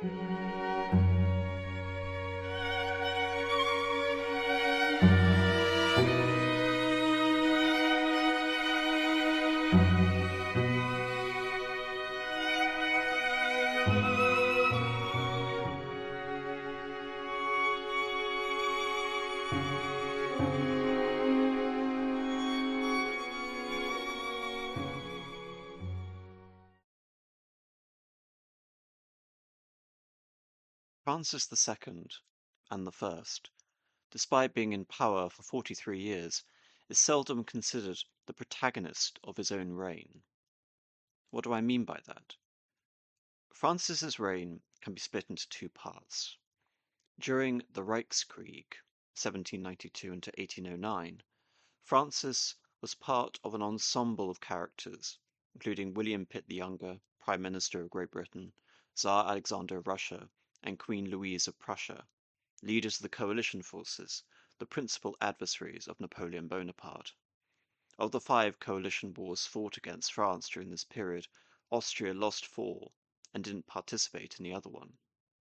Francis II, and the First, despite being in power for 43 years, is seldom considered the protagonist of his own reign. What do I mean by that? Francis's reign can be split into two parts. During the Reichskrieg, 1792 into 1809, Francis was part of an ensemble of characters, including William Pitt the Younger, Prime Minister of Great Britain, Tsar Alexander of Russia, and Queen Louise of Prussia, leaders of the coalition forces, the principal adversaries of Napoleon Bonaparte. Of the 5 coalition wars fought against France during this period, Austria lost 4 and didn't participate in the other one.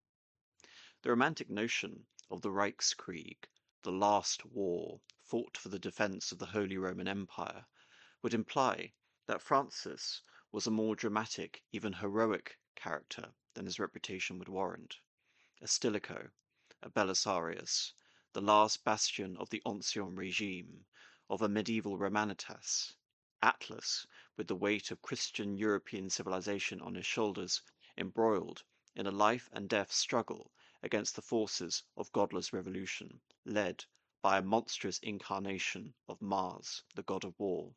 The romantic notion of the Reichskrieg, the last war fought for the defense of the Holy Roman Empire, would imply that Francis was a more dramatic, even heroic character than his reputation would warrant. A Stilicho, a Belisarius, the last bastion of the Ancien regime, of a medieval Romanitas, Atlas, with the weight of Christian European civilization on his shoulders, embroiled in a life and death struggle against the forces of godless revolution, led by a monstrous incarnation of Mars, the god of war.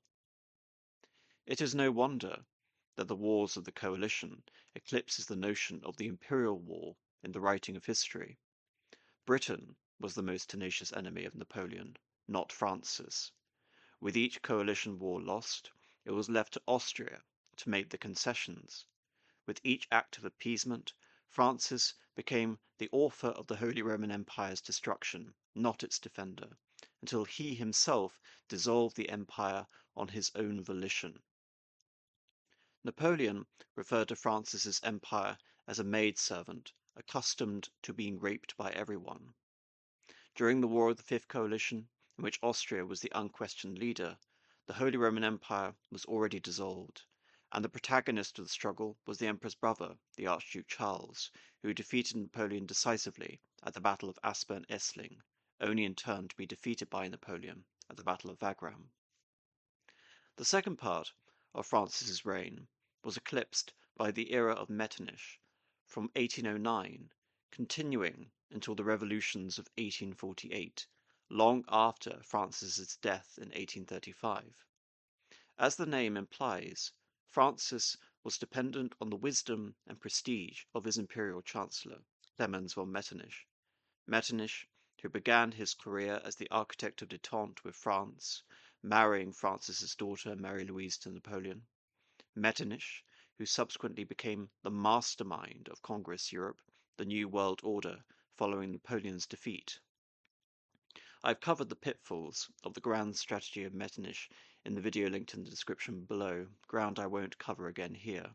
It is no wonder that the wars of the coalition eclipses the notion of the imperial war in the writing of history. Britain was the most tenacious enemy of Napoleon, not Francis. With each coalition war lost, it was left to Austria to make the concessions. With each act of appeasement, Francis became the author of the Holy Roman Empire's destruction, not its defender, until he himself dissolved the empire on his own volition. Napoleon referred to Francis's empire as a maidservant, accustomed to being raped by everyone. During the War of the Fifth Coalition, in which Austria was the unquestioned leader, the Holy Roman Empire was already dissolved, and the protagonist of the struggle was the Emperor's brother, the Archduke Charles, who defeated Napoleon decisively at the Battle of Aspern-Essling, only in turn to be defeated by Napoleon at the Battle of Wagram. The second part of Francis's reign was eclipsed by the era of Metternich, from 1809, continuing until the revolutions of 1848, long after Francis's death in 1835. As the name implies, Francis was dependent on the wisdom and prestige of his imperial chancellor, Clemens von Metternich. Metternich, who began his career as the architect of détente with France, marrying Francis's daughter Marie-Louise to Napoleon. Metternich, who subsequently became the mastermind of Congress Europe, the New World Order, following Napoleon's defeat. I've covered the pitfalls of the grand strategy of Metternich in the video linked in the description below, ground I won't cover again here.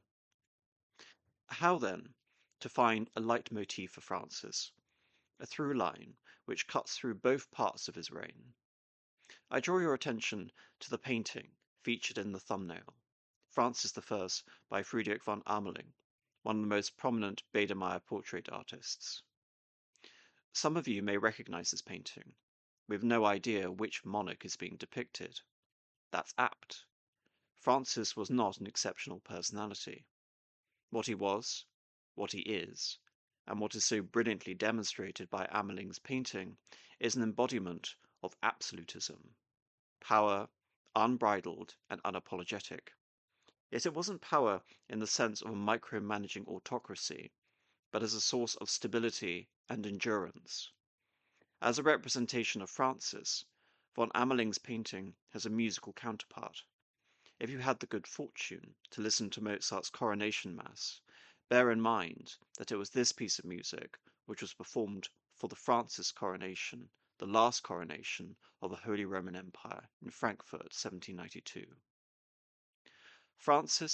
How then to find a leitmotif for Francis, a through line which cuts through both parts of his reign? I draw your attention to the painting featured in the thumbnail, Francis I by Friedrich von Ameling, one of the most prominent Biedermeier portrait artists. Some of you may recognize this painting, with no idea which monarch is being depicted. That's apt. Francis was not an exceptional personality. What he was, what he is, and what is so brilliantly demonstrated by Ameling's painting is an embodiment of absolutism. Power, unbridled and unapologetic. Yet it wasn't power in the sense of a micromanaging autocracy, but as a source of stability and endurance. As a representation of Francis, von Ameling's painting has a musical counterpart. If you had the good fortune to listen to Mozart's Coronation Mass, bear in mind that it was this piece of music which was performed for the Francis coronation, the last coronation of the Holy Roman Empire in Frankfurt, 1792. Francis,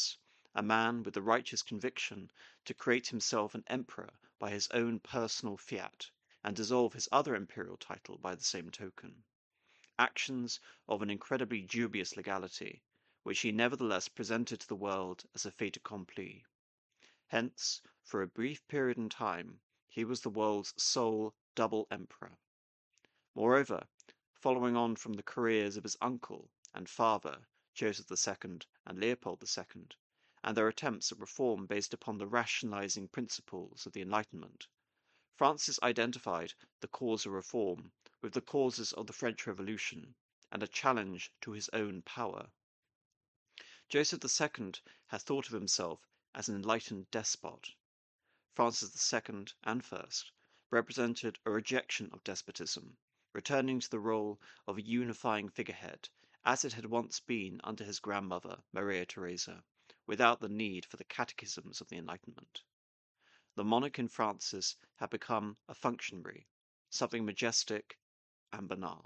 a man with the righteous conviction to create himself an emperor by his own personal fiat, and dissolve his other imperial title by the same token. Actions of an incredibly dubious legality, which he nevertheless presented to the world as a fait accompli. Hence, for a brief period in time, he was the world's sole double emperor. Moreover, following on from the careers of his uncle and father, Joseph II and Leopold II, and their attempts at reform based upon the rationalizing principles of the Enlightenment, Francis identified the cause of reform with the causes of the French Revolution and a challenge to his own power. Joseph II had thought of himself as an enlightened despot. Francis II and First represented a rejection of despotism, returning to the role of a unifying figurehead, as it had once been under his grandmother, Maria Theresa, without the need for the catechisms of the Enlightenment. The monarch in Francis had become a functionary, something majestic and banal.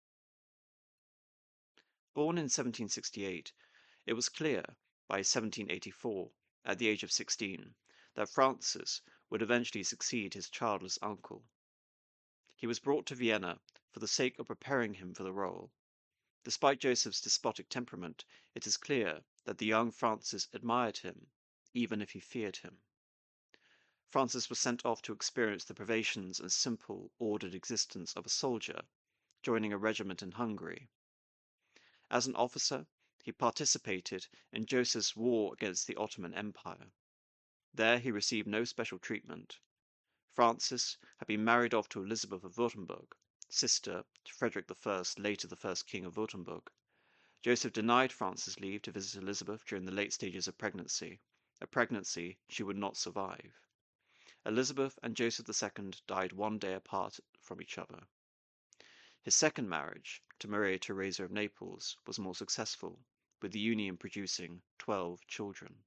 Born in 1768, it was clear by 1784, at the age of 16, that Francis would eventually succeed his childless uncle. He was brought to Vienna for the sake of preparing him for the role. Despite Joseph's despotic temperament, it is clear that the young Francis admired him, even if he feared him. Francis was sent off to experience the privations and simple, ordered existence of a soldier, joining a regiment in Hungary. As an officer, he participated in Joseph's war against the Ottoman Empire. There he received no special treatment. Francis had been married off to Elizabeth of Württemberg, sister to Frederick I, later the first king of Württemberg. Joseph denied Francis leave to visit Elizabeth during the late stages of pregnancy, a pregnancy she would not survive. Elizabeth and Joseph II died one day apart from each other. His second marriage, to Maria Theresa of Naples, was more successful, with the union producing 12 children.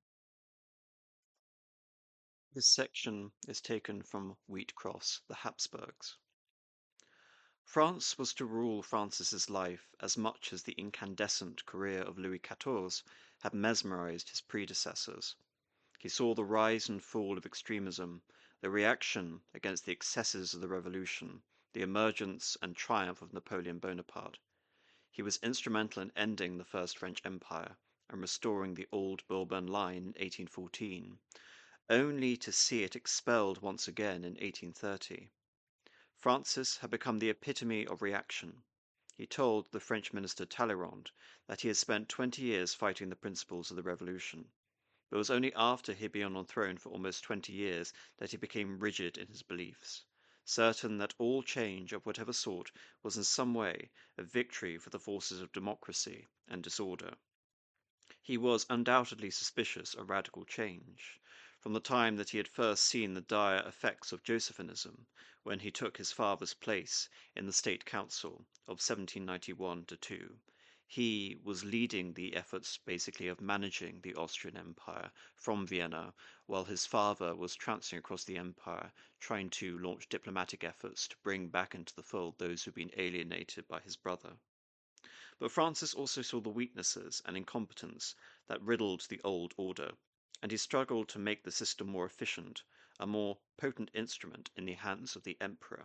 This section is taken from Wheatcross, The Habsburgs. France was to rule Francis's life as much as the incandescent career of Louis XIV had mesmerized his predecessors. He saw the rise and fall of extremism, the reaction against the excesses of the Revolution, the emergence and triumph of Napoleon Bonaparte. He was instrumental in ending the First French Empire and restoring the old Bourbon line in 1814, only to see it expelled once again in 1830. Francis had become the epitome of reaction. He told the French minister Talleyrand that he had spent 20 years fighting the principles of the Revolution. But it was only after he had been on the throne for almost 20 years that he became rigid in his beliefs, certain that all change of whatever sort was in some way a victory for the forces of democracy and disorder. He was undoubtedly suspicious of radical change, from the time that he had first seen the dire effects of Josephinism, when he took his father's place in the State Council of 1791-2. He was leading the efforts basically of managing the Austrian Empire from Vienna, while his father was transferring across the empire, trying to launch diplomatic efforts to bring back into the fold those who had been alienated by his brother. But Francis also saw the weaknesses and incompetence that riddled the old order, and he struggled to make the system more efficient, a more potent instrument in the hands of the emperor.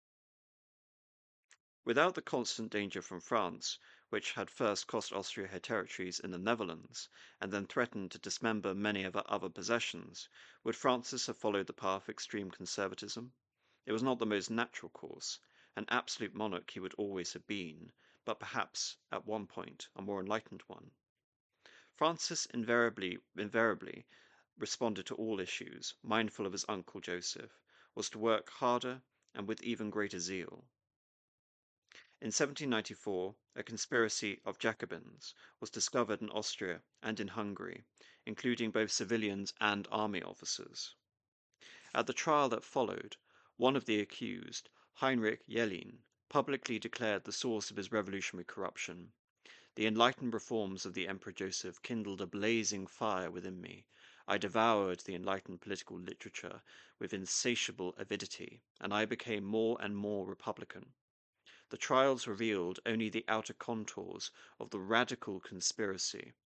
Without the constant danger from France, which had first cost Austria her territories in the Netherlands, and then threatened to dismember many of her other possessions, would Francis have followed the path of extreme conservatism? It was not the most natural course. An absolute monarch he would always have been, but perhaps, at one point, a more enlightened one. Francis invariably responded to all issues, mindful of his uncle Joseph, was to work harder and with even greater zeal. In 1794, a conspiracy of Jacobins was discovered in Austria and in Hungary, including both civilians and army officers. At the trial that followed, one of the accused, Heinrich Jellin, publicly declared the source of his revolutionary corruption. The enlightened reforms of the Emperor Joseph kindled a blazing fire within me. I devoured the enlightened political literature with insatiable avidity, and I became more and more republican. The trials revealed only the outer contours of the radical conspiracy.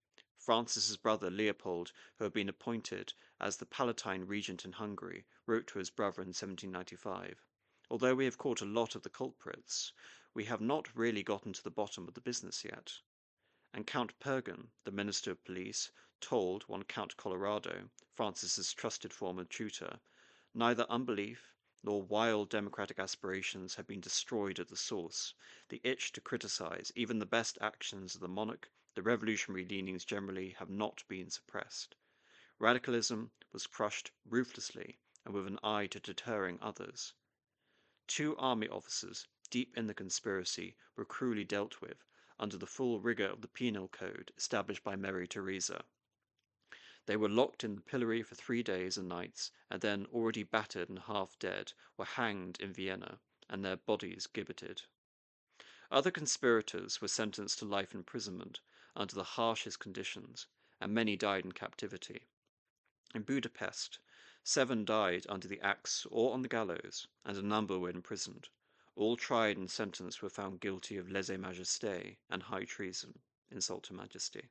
Francis's brother Leopold, who had been appointed as the Palatine regent in Hungary, wrote to his brother in 1795, "Although we have caught a lot of the culprits, we have not really gotten to the bottom of the business yet." And Count Pergon, the Minister of Police, told one Count Colorado, Francis's trusted former tutor, "Neither unbelief nor wild democratic aspirations have been destroyed at the source. The itch to criticize even the best actions of the monarch, the revolutionary leanings generally, have not been suppressed. Radicalism was crushed ruthlessly and with an eye to deterring others. Two army officers, deep in the conspiracy, were cruelly dealt with, under the full rigor of the penal code established by Mary Theresa. They were locked in the pillory for 3 days and nights, and then, already battered and half dead, were hanged in Vienna, and their bodies gibbeted. Other conspirators were sentenced to life imprisonment under the harshest conditions, and many died in captivity. In Budapest, 7 died under the axe or on the gallows, and a number were imprisoned. All tried and sentenced were found guilty of lèse-majesté and high treason, insult to majesty,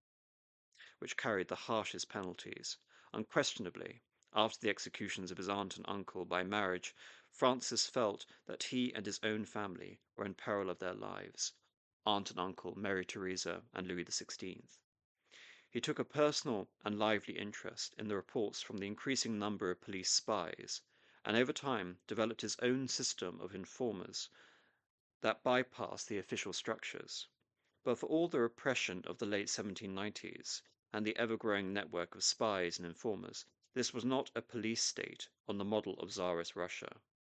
which carried the harshest penalties. Unquestionably, after the executions of his aunt and uncle by marriage, Francis felt that he and his own family were in peril of their lives. Aunt and uncle Mary Theresa and Louis XVI. He took a personal and lively interest in the reports from the increasing number of police spies, and over time developed his own system of informers that bypassed the official structures. But for all the repression of the late 1790s and the ever-growing network of spies and informers, this was not a police state on the model of Tsarist Russia.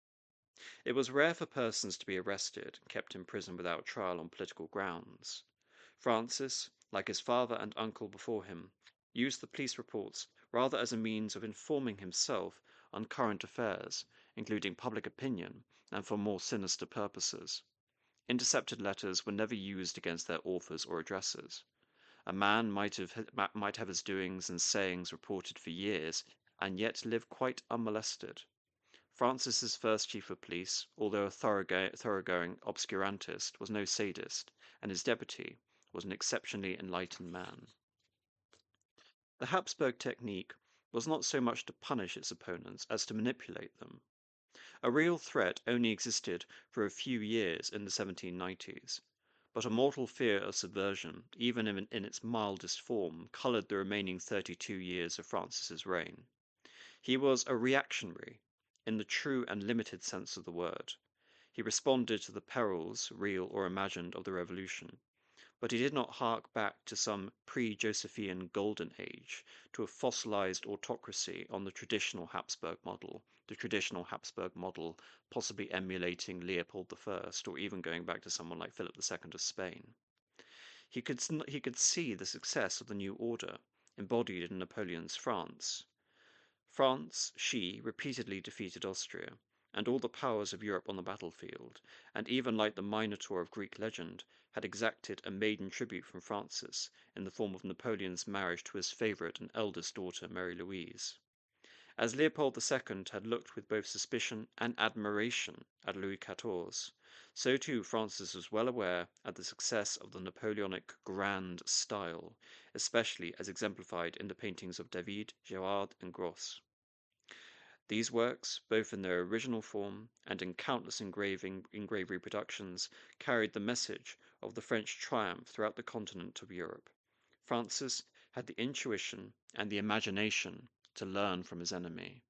It was rare for persons to be arrested and kept in prison without trial on political grounds. Francis, like his father and uncle before him, used the police reports rather as a means of informing himself on current affairs, including public opinion, and for more sinister purposes. Intercepted letters were never used against their authors or addressers. A man might have his doings and sayings reported for years, and yet live quite unmolested. Francis's first chief of police, although a thoroughgoing obscurantist, was no sadist, and his deputy was an exceptionally enlightened man. The Habsburg technique was not so much to punish its opponents as to manipulate them. A real threat only existed for a few years in the 1790s, but a mortal fear of subversion, even in its mildest form, coloured the remaining 32 years of Francis's reign. He was a reactionary, in the true and limited sense of the word. He responded to the perils, real or imagined, of the Revolution, but he did not hark back to some pre-Josephian golden age, to a fossilized autocracy on the traditional Habsburg model possibly emulating Leopold I, or even going back to someone like Philip II of Spain. He could see the success of the new order, embodied in Napoleon's France. She repeatedly defeated Austria, and all the powers of Europe on the battlefield, and even like the Minotaur of Greek legend, had exacted a maiden tribute from Francis in the form of Napoleon's marriage to his favourite and eldest daughter, Mary Louise. As Leopold II had looked with both suspicion and admiration at Louis XIV, so too Francis was well aware of the success of the Napoleonic grand style, especially as exemplified in the paintings of David, Gerard, and Gros. These works, both in their original form and in countless engraved reproductions, carried the message of the French triumph throughout the continent of Europe. Francis had the intuition and the imagination to learn from his enemy.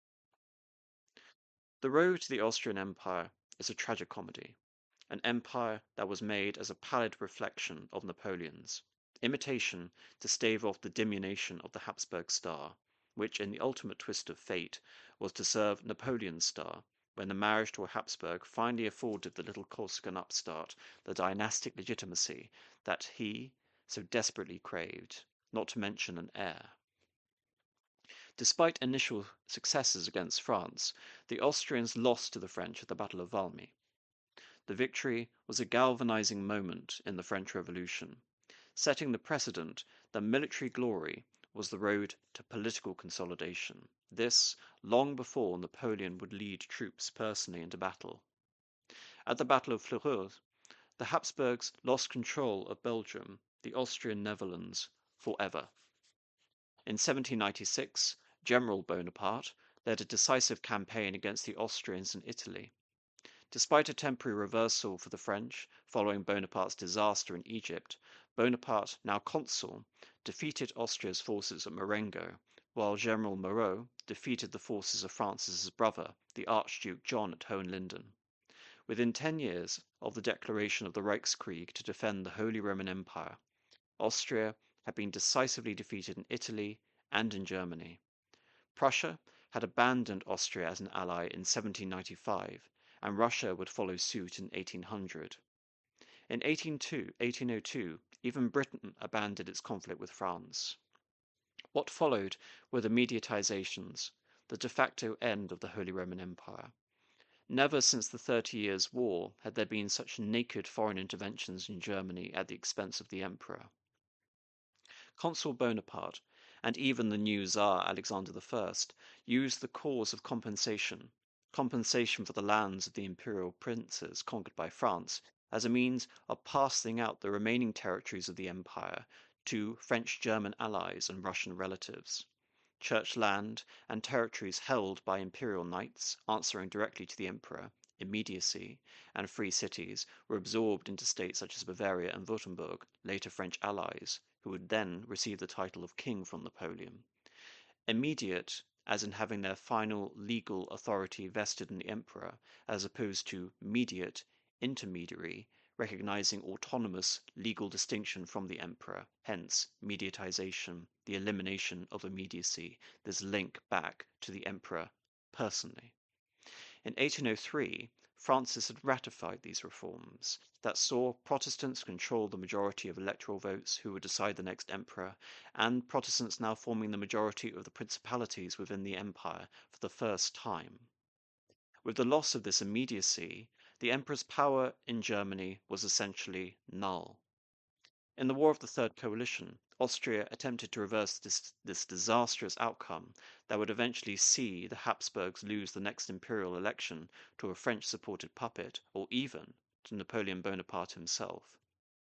The road to the Austrian Empire is a tragicomedy, an empire that was made as a pallid reflection of Napoleon's, imitation to stave off the diminution of the Habsburg star, which in the ultimate twist of fate was to serve Napoleon's star when the marriage to a Habsburg finally afforded the little Corsican upstart the dynastic legitimacy that he so desperately craved, not to mention an heir. Despite initial successes against France, the Austrians lost to the French at the Battle of Valmy. The victory was a galvanizing moment in the French Revolution, setting the precedent that military glory was the road to political consolidation. This, long before Napoleon would lead troops personally into battle. At the Battle of Fleurus, the Habsburgs lost control of Belgium, the Austrian Netherlands forever. In 1796, General Bonaparte led a decisive campaign against the Austrians in Italy. Despite a temporary reversal for the French following Bonaparte's disaster in Egypt, Bonaparte, now consul, defeated Austria's forces at Marengo, while General Moreau defeated the forces of Francis's brother, the Archduke John, at Hohenlinden. Within 10 years of the declaration of the Reichskrieg to defend the Holy Roman Empire, Austria had been decisively defeated in Italy and in Germany. Prussia had abandoned Austria as an ally in 1795, and Russia would follow suit in 1800. In 1802, even Britain abandoned its conflict with France. What followed were the mediatizations, the de facto end of the Holy Roman Empire. Never since the 30 Years' War had there been such naked foreign interventions in Germany at the expense of the emperor. Consul Bonaparte, and even the new Tsar Alexander I, used the cause of compensation for the lands of the imperial princes conquered by France, as a means of parceling out the remaining territories of the empire to French-German allies and Russian relatives. Church land and territories held by imperial knights, answering directly to the emperor, immediacy, and free cities were absorbed into states such as Bavaria and Württemberg, later French allies, who would then receive the title of king from Napoleon. Immediate, as in having their final legal authority vested in the emperor, as opposed to mediate, intermediary, recognizing autonomous legal distinction from the emperor, hence mediatization, the elimination of immediacy, this link back to the emperor personally. In 1803, Francis had ratified these reforms that saw Protestants control the majority of electoral votes who would decide the next emperor, and Protestants now forming the majority of the principalities within the empire for the first time. With the loss of this immediacy, the emperor's power in Germany was essentially null. In the War of the Third Coalition, Austria attempted to reverse this disastrous outcome that would eventually see the Habsburgs lose the next imperial election to a French-supported puppet, or even to Napoleon Bonaparte himself.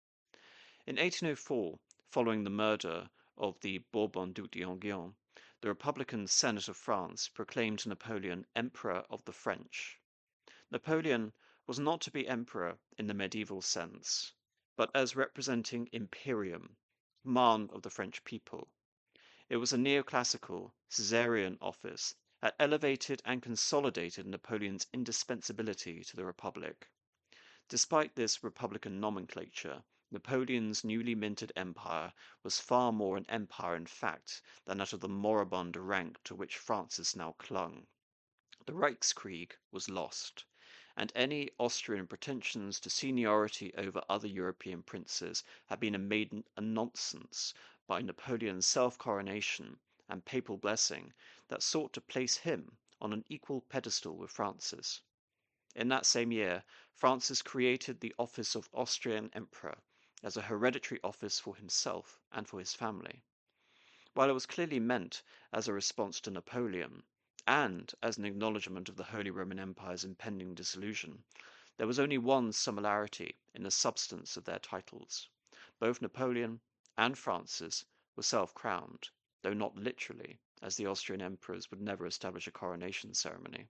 In 1804, following the murder of the Bourbon Duc d'Enghien, the Republican Senate of France proclaimed Napoleon Emperor of the French. Napoleon was not to be emperor in the medieval sense, but as representing imperium, command of the French people. It was a neoclassical, Caesarian office that elevated and consolidated Napoleon's indispensability to the Republic. Despite this republican nomenclature, Napoleon's newly minted empire was far more an empire in fact than that of the moribund rank to which Francis now clung. The Reichskrieg was lost, and any Austrian pretensions to seniority over other European princes had been made a nonsense by Napoleon's self-coronation and papal blessing that sought to place him on an equal pedestal with Francis. In that same year, Francis created the office of Austrian Emperor as a hereditary office for himself and for his family. While it was clearly meant as a response to Napoleon, and as an acknowledgment of the Holy Roman Empire's impending dissolution, there was only one similarity in the substance of their titles. Both Napoleon and Francis were self-crowned, though not literally, as the Austrian emperors would never establish a coronation ceremony.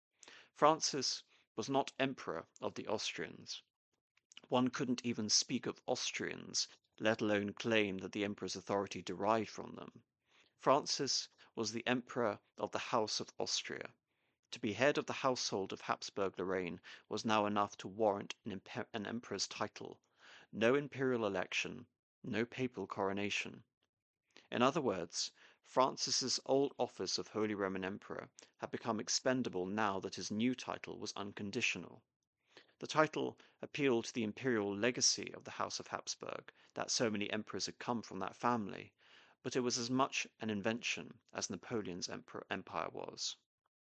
Francis was not emperor of the Austrians. One couldn't even speak of Austrians, let alone claim that the emperor's authority derived from them. Francis was the emperor of the House of Austria. To be head of the household of Habsburg-Lorraine was now enough to warrant an emperor's title. No imperial election, no papal coronation. In other words, Francis's old office of Holy Roman Emperor had become expendable now that his new title was unconditional. The title appealed to the imperial legacy of the House of Habsburg, that so many emperors had come from that family, but it was as much an invention as Napoleon's empire was.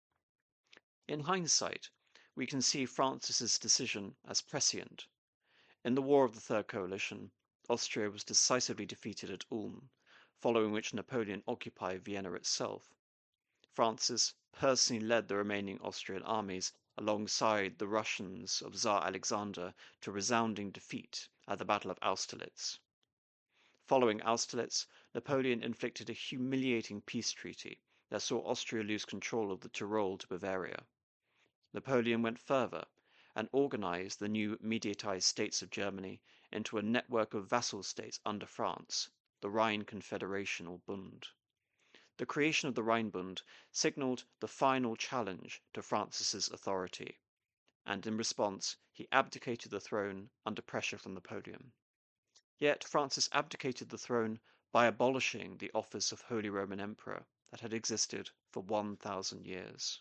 In hindsight, we can see Francis's decision as prescient. In the War of the Third Coalition, Austria was decisively defeated at Ulm, following which Napoleon occupied Vienna itself. Francis personally led the remaining Austrian armies alongside the Russians of Tsar Alexander to resounding defeat at the Battle of Austerlitz. Following Austerlitz, Napoleon inflicted a humiliating peace treaty that saw Austria lose control of the Tyrol to Bavaria. Napoleon went further and organized the new mediatized states of Germany into a network of vassal states under France, the Rhine Confederation or Bund. The creation of the Rhinebund signaled the final challenge to Francis's authority, and in response he abdicated the throne under pressure from Napoleon. Yet Francis abdicated the throne by abolishing the office of Holy Roman Emperor that had existed for 1,000 years.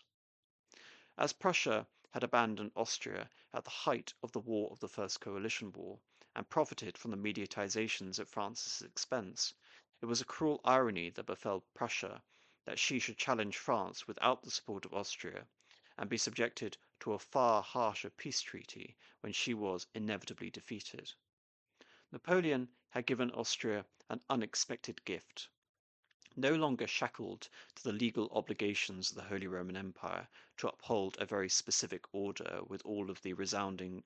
As Prussia had abandoned Austria at the height of the War of the First Coalition War and profited from the mediatizations at Francis's expense, it was a cruel irony that befell Prussia that she should challenge France without the support of Austria and be subjected to a far harsher peace treaty when she was inevitably defeated. Napoleon had given Austria an unexpected gift. No longer shackled to the legal obligations of the Holy Roman Empire to uphold a very specific order with all of the resounding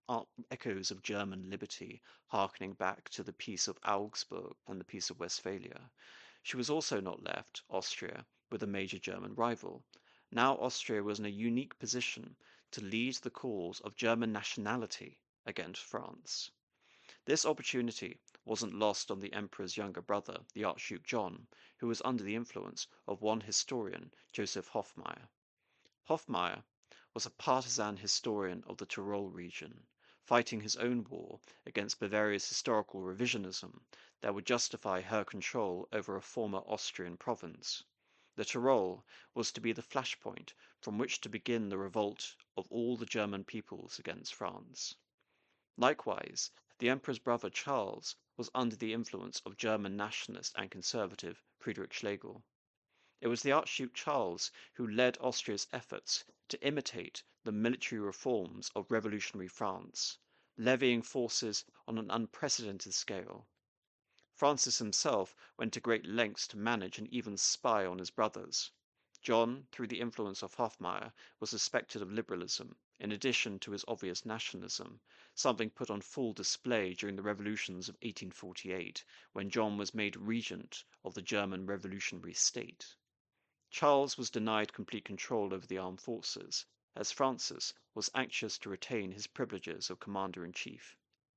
echoes of German liberty harkening back to the Peace of Augsburg and the Peace of Westphalia, she was also not left, Austria, with a major German rival. Now Austria was in a unique position to lead the cause of German nationality against France. This opportunity wasn't lost on the Emperor's younger brother, the Archduke John, who was under the influence of one historian, Joseph Hofmeier. Hofmeier was a partisan historian of the Tyrol region, fighting his own war against Bavaria's historical revisionism that would justify her control over a former Austrian province. The Tyrol was to be the flashpoint from which to begin the revolt of all the German peoples against France. Likewise, the Emperor's brother Charles was under the influence of German nationalist and conservative Friedrich Schlegel. It was the Archduke Charles who led Austria's efforts to imitate the military reforms of revolutionary France, levying forces on an unprecedented scale. Francis himself went to great lengths to manage and even spy on his brothers. John, through the influence of Hofmeier, was suspected of liberalism, in addition to his obvious nationalism, something put on full display during the revolutions of 1848, when John was made regent of the German revolutionary state. Charles was denied complete control over the armed forces, as Francis was anxious to retain his privileges of commander-in-chief.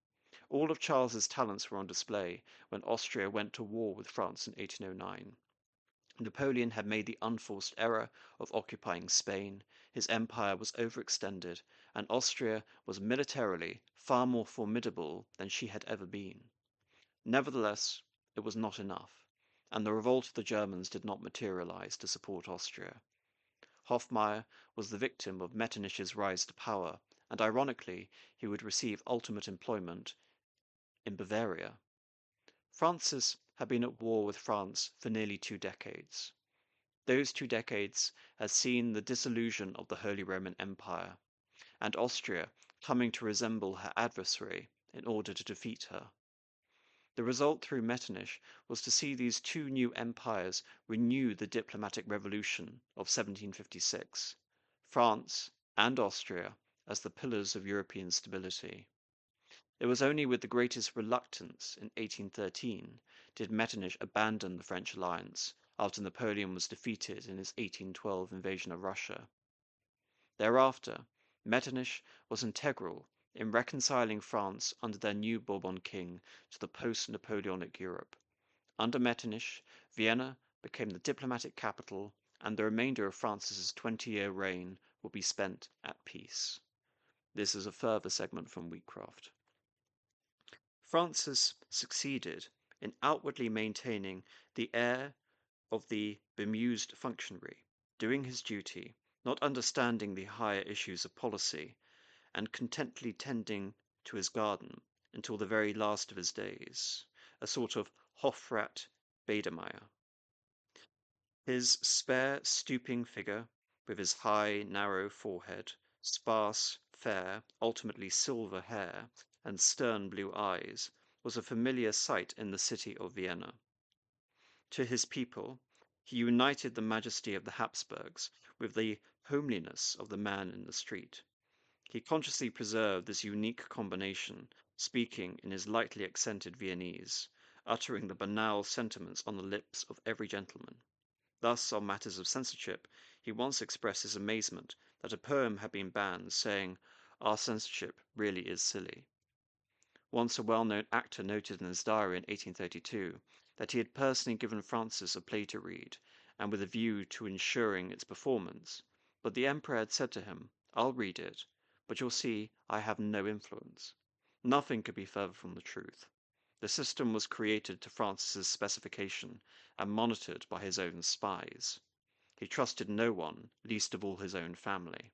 All of Charles's talents were on display when Austria went to war with France in 1809. Napoleon had made the unforced error of occupying Spain, his empire was overextended, and Austria was militarily far more formidable than she had ever been. Nevertheless, it was not enough, and the revolt of the Germans did not materialize to support Austria. Hofmeier was the victim of Metternich's rise to power, and ironically, he would receive ultimate employment in Bavaria. Francis had been at war with France for nearly 2 decades. Those 2 decades had seen the dissolution of the Holy Roman Empire, and Austria coming to resemble her adversary in order to defeat her. The result through Metternich was to see these two new empires renew the diplomatic revolution of 1756, France and Austria as the pillars of European stability. It was only with the greatest reluctance in 1813 did Metternich abandon the French alliance after Napoleon was defeated in his 1812 invasion of Russia. Thereafter, Metternich was integral in reconciling France under their new Bourbon king to the post-Napoleonic Europe. Under Metternich, Vienna became the diplomatic capital, and the remainder of Francis's 20-year reign would be spent at peace. This is a further segment from Wheatcraft. Francis succeeded in outwardly maintaining the air of the bemused functionary, doing his duty, not understanding the higher issues of policy, and contentedly tending to his garden until the very last of his days, a sort of Hofrat Biedermeier. His spare, stooping figure, with his high, narrow forehead, sparse, fair, ultimately silver hair, and stern blue eyes, was a familiar sight in the city of Vienna. To his people, he united the majesty of the Habsburgs with the homeliness of the man in the street. He consciously preserved this unique combination, speaking in his lightly accented Viennese, uttering the banal sentiments on the lips of every gentleman. Thus, on matters of censorship, he once expressed his amazement that a poem had been banned, saying, "Our censorship really is silly." Once a well-known actor noted in his diary in 1832 that he had personally given Francis a play to read, and with a view to ensuring its performance, but the Emperor had said to him, "I'll read it, but you'll see I have no influence." Nothing could be further from the truth. The system was created to Francis's specification and monitored by his own spies. He trusted no one, least of all his own family.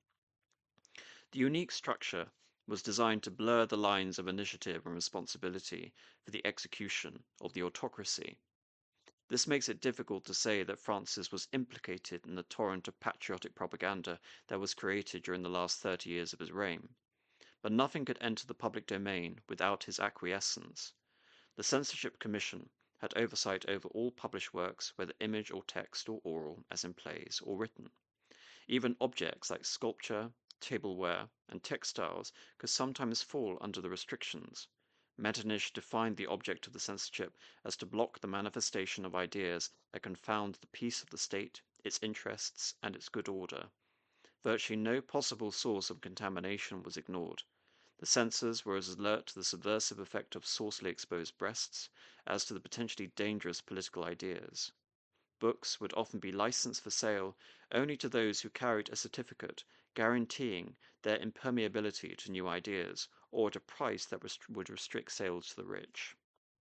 The unique structure was designed to blur the lines of initiative and responsibility for the execution of the autocracy. This makes it difficult to say that Francis was implicated in the torrent of patriotic propaganda that was created during the last 30 years of his reign. But nothing could enter the public domain without his acquiescence. The Censorship Commission had oversight over all published works, whether image or text or oral, as in plays, or written. Even objects like sculpture, tableware, and textiles could sometimes fall under the restrictions. Metternich defined the object of the censorship as to block the manifestation of ideas that confound the peace of the state, its interests, and its good order. Virtually no possible source of contamination was ignored. The censors were as alert to the subversive effect of saucily exposed breasts as to the potentially dangerous political ideas. Books would often be licensed for sale only to those who carried a certificate guaranteeing their impermeability to new ideas, or at a price that would restrict sales to the rich.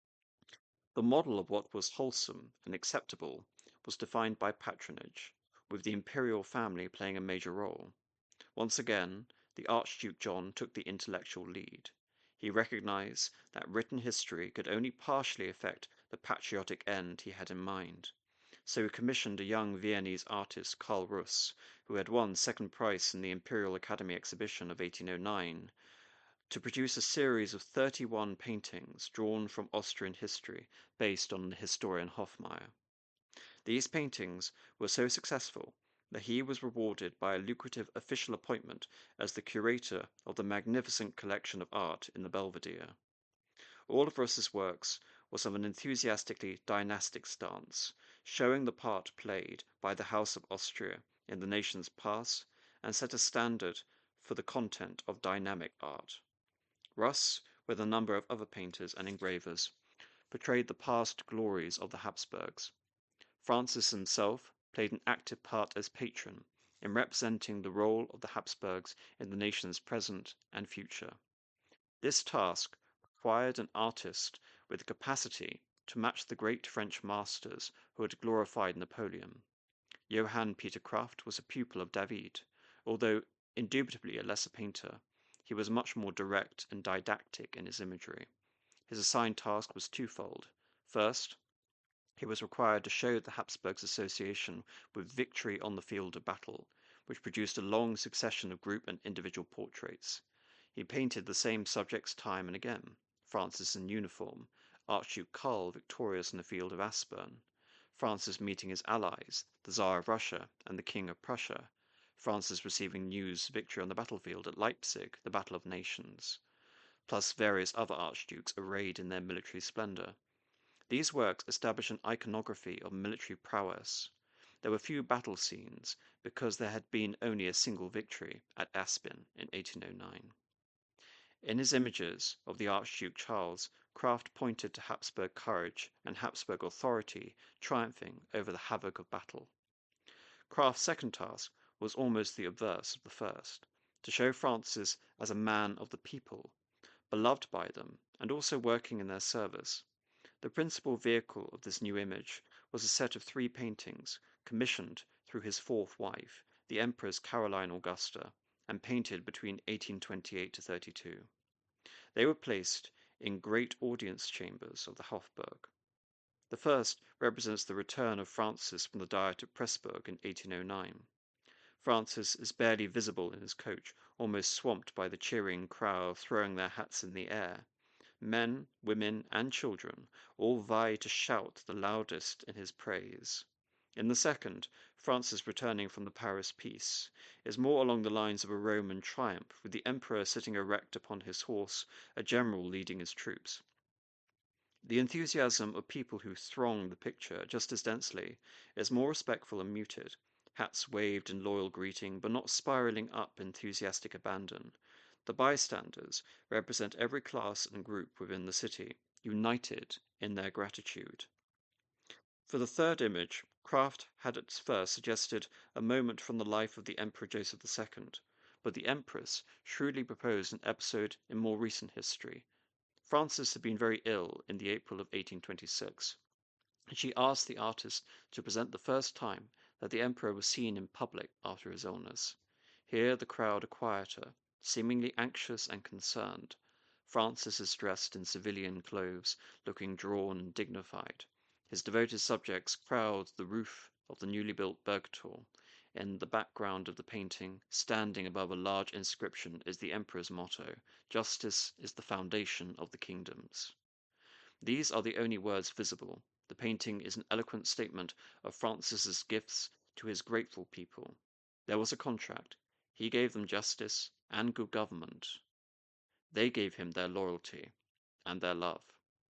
The model of what was wholesome and acceptable was defined by patronage, with the imperial family playing a major role. Once again, the Archduke John took the intellectual lead. He recognized that written history could only partially affect the patriotic end he had in mind. So he commissioned a young Viennese artist, Karl Russ, who had won second prize in the Imperial Academy exhibition of 1809, to produce a series of 31 paintings drawn from Austrian history based on the historian Hofmeier. These paintings were so successful that he was rewarded by a lucrative official appointment as the curator of the magnificent collection of art in the Belvedere. All of Russ's works was of an enthusiastically dynastic stance, showing the part played by the House of Austria in the nation's past and set a standard for the content of dynamic art. Russ, with a number of other painters and engravers, portrayed the past glories of the Habsburgs. Francis himself played an active part as patron in representing the role of the Habsburgs in the nation's present and future. This task required an artist with the capacity to match the great French masters who had glorified Napoleon. Johann Peter Kraft was a pupil of David. Although indubitably a lesser painter, he was much more direct and didactic in his imagery. His assigned task was twofold. First, he was required to show the Habsburgs' association with victory on the field of battle, which produced a long succession of group and individual portraits. He painted the same subjects time and again: Francis in uniform, Archduke Karl victorious in the field of Aspern, Francis meeting his allies, the Tsar of Russia and the King of Prussia, Francis receiving news of victory on the battlefield at Leipzig, the Battle of Nations, plus various other archdukes arrayed in their military splendor. These works establish an iconography of military prowess. There were few battle scenes because there had been only a single victory at Aspin in 1809. In his images of the Archduke Charles, Kraft pointed to Habsburg courage and Habsburg authority triumphing over the havoc of battle. Kraft's second task was almost the obverse of the first: to show Francis as a man of the people, beloved by them, and also working in their service. The principal vehicle of this new image was a set of 3 paintings, commissioned through his fourth wife, the Empress Caroline Augusta, and painted between 1828 to 32. They were placed in great audience chambers of the Hofburg. The first represents the return of Francis from the Diet at Pressburg in 1809. Francis is barely visible in his coach, almost swamped by the cheering crowd throwing their hats in the air. Men, women, and children all vie to shout the loudest in his praise. In the second, Francis returning from the Paris peace is more along the lines of a Roman triumph, with the emperor sitting erect upon his horse, a general leading his troops. The enthusiasm of people who throng the picture just as densely is more respectful and muted, hats waved in loyal greeting, but not spiraling up enthusiastic abandon. The bystanders represent every class and group within the city, united in their gratitude. For the third image, Kraft had at first suggested a moment from the life of the Emperor Joseph II, but the Empress shrewdly proposed an episode in more recent history. Francis had been very ill in the April of 1826, and she asked the artist to present the first time that the Emperor was seen in public after his illness. Here the crowd are quieter, seemingly anxious and concerned. Francis is dressed in civilian clothes, looking drawn and dignified. His devoted subjects crowd the roof of the newly built Burgtor. In the background of the painting, standing above a large inscription, is the Emperor's motto, "Justice is the foundation of the kingdoms." These are the only words visible. The painting is an eloquent statement of Francis's gifts to his grateful people. There was a contract. He gave them justice and good government. They gave him their loyalty and their love.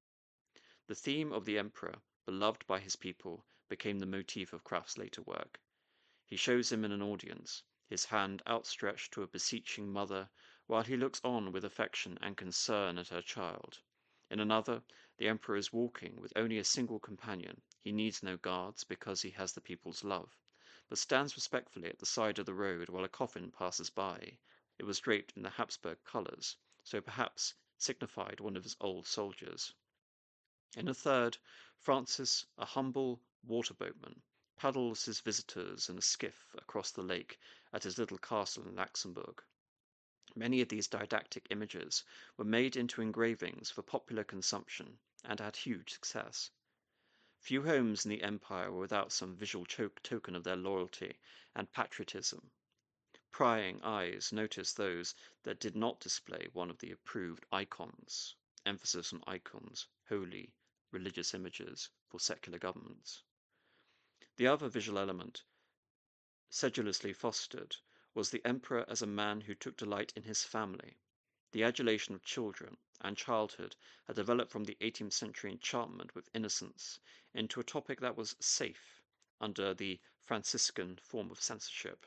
The theme of the emperor, beloved by his people, became the motif of Kraft's later work. He shows him in an audience, his hand outstretched to a beseeching mother, while he looks on with affection and concern at her child. In another, the emperor is walking with only a single companion. He needs no guards because he has the people's love, but stands respectfully at the side of the road while a coffin passes by. It was draped in the Habsburg colors, so perhaps signified one of his old soldiers. In a third, Francis, a humble water boatman, paddles his visitors in a skiff across the lake at his little castle in Luxembourg. Many of these didactic images were made into engravings for popular consumption and had huge success. Few homes in the empire were without some visual token of their loyalty and patriotism. Prying eyes noticed those that did not display one of the approved icons, emphasis on icons, holy, religious images for secular governments. The other visual element, sedulously fostered, was the emperor as a man who took delight in his family. The adulation of children and childhood had developed from the 18th century enchantment with innocence into a topic that was safe under the Franciscan form of censorship.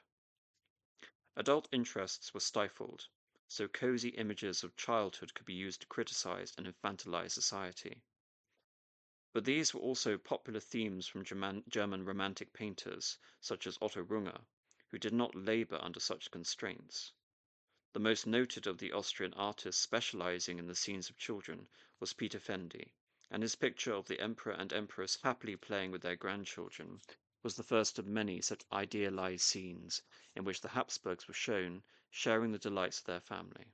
Adult interests were stifled, so cozy images of childhood could be used to criticize and infantilize society. But these were also popular themes from German Romantic painters such as Otto Runge, who did not labor under such constraints. The most noted of the Austrian artists specializing in the scenes of children was Peter Fendi, and his picture of the emperor and empress happily playing with their grandchildren was the first of many such idealized scenes in which the Habsburgs were shown sharing the delights of their family.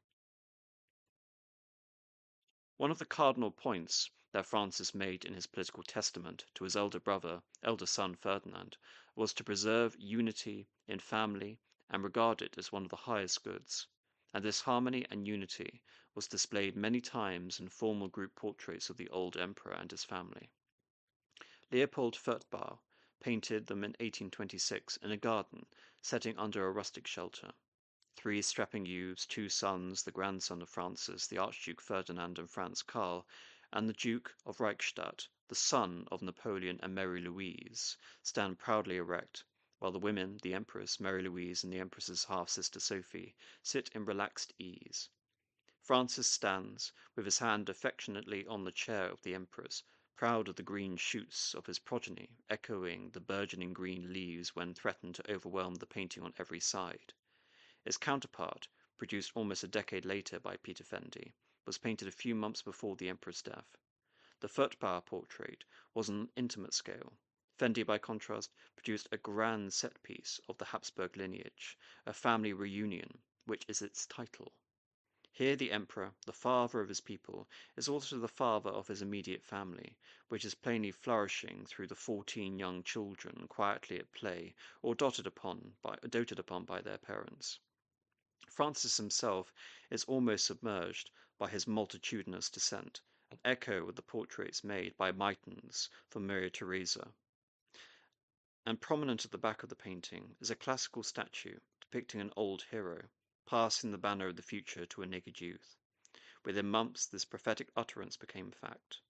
One of the cardinal points that Francis made in his political testament to his elder son Ferdinand, was to preserve unity in family and regard it as one of the highest goods, and this harmony and unity was displayed many times in formal group portraits of the old emperor and his family. Leopold Furtbau painted them in 1826 in a garden setting under a rustic shelter. Three strapping youths, two sons, the grandson of Francis, the Archduke Ferdinand and Franz Karl, and the Duke of Reichstadt, the son of Napoleon and Mary Louise, stand proudly erect, while the women, the Empress, Mary Louise, and the Empress's half-sister Sophie, sit in relaxed ease. Francis stands, with his hand affectionately on the chair of the Empress, proud of the green shoots of his progeny, echoing the burgeoning green leaves when threatened to overwhelm the painting on every side. Its counterpart, produced almost a decade later by Peter Fendi, was painted a few months before the emperor's death. The Furtbauer portrait was on an intimate scale. Fendi, by contrast, produced a grand set piece of the Habsburg lineage, a family reunion, which is its title. Here the emperor, the father of his people, is also the father of his immediate family, which is plainly flourishing through the 14 young children quietly at play or doted upon by their parents. Francis himself is almost submerged by his multitudinous descent, an echo of the portraits made by Meitens for Maria Theresa. And prominent at the back of the painting is a classical statue depicting an old hero, passing the banner of the future to a naked youth. Within months, this prophetic utterance became fact.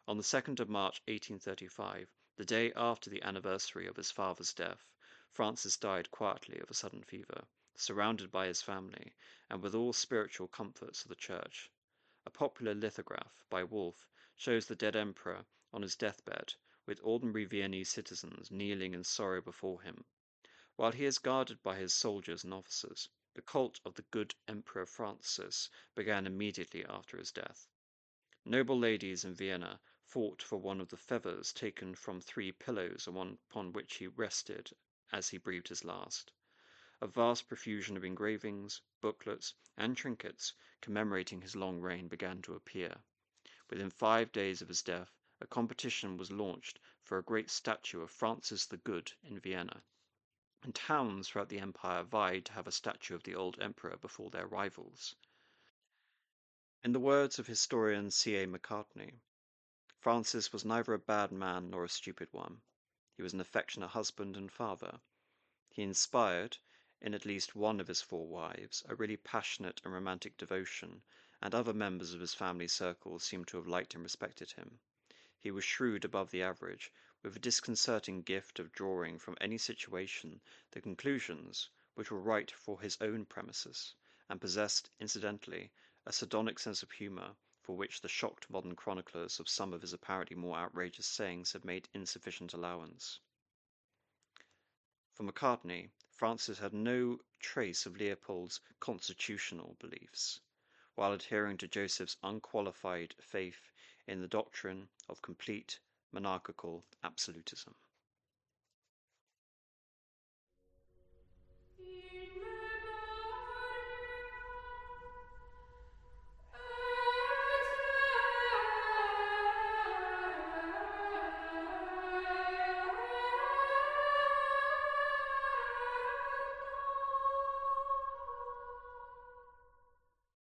On the 2nd of March 1835, the day after the anniversary of his father's death, Francis died quietly of a sudden fever, surrounded by his family, and with all spiritual comforts of the Church. A popular lithograph by Wolff shows the dead emperor on his deathbed, with ordinary Viennese citizens kneeling in sorrow before him. While he is guarded by his soldiers and officers, the cult of the good Emperor Francis began immediately after his death. Noble ladies in Vienna fought for one of the feathers taken from 3 pillows upon which he rested as he breathed his last. A vast profusion of engravings, booklets, and trinkets commemorating his long reign began to appear. Within 5 days of his death, a competition was launched for a great statue of Francis the Good in Vienna, and towns throughout the empire vied to have a statue of the old emperor before their rivals. In the words of historian C.A. Macartney, Francis was neither a bad man nor a stupid one. He was an affectionate husband and father. He inspired, in at least one of his 4 wives, a really passionate and romantic devotion, and other members of his family circle seem to have liked and respected him. He was shrewd above the average, with a disconcerting gift of drawing from any situation the conclusions which were right for his own premises, and possessed, incidentally, a sardonic sense of humour for which the shocked modern chroniclers of some of his apparently more outrageous sayings have made insufficient allowance. For Macartney, Francis had no trace of Leopold's constitutional beliefs, while adhering to Joseph's unqualified faith in the doctrine of complete monarchical absolutism.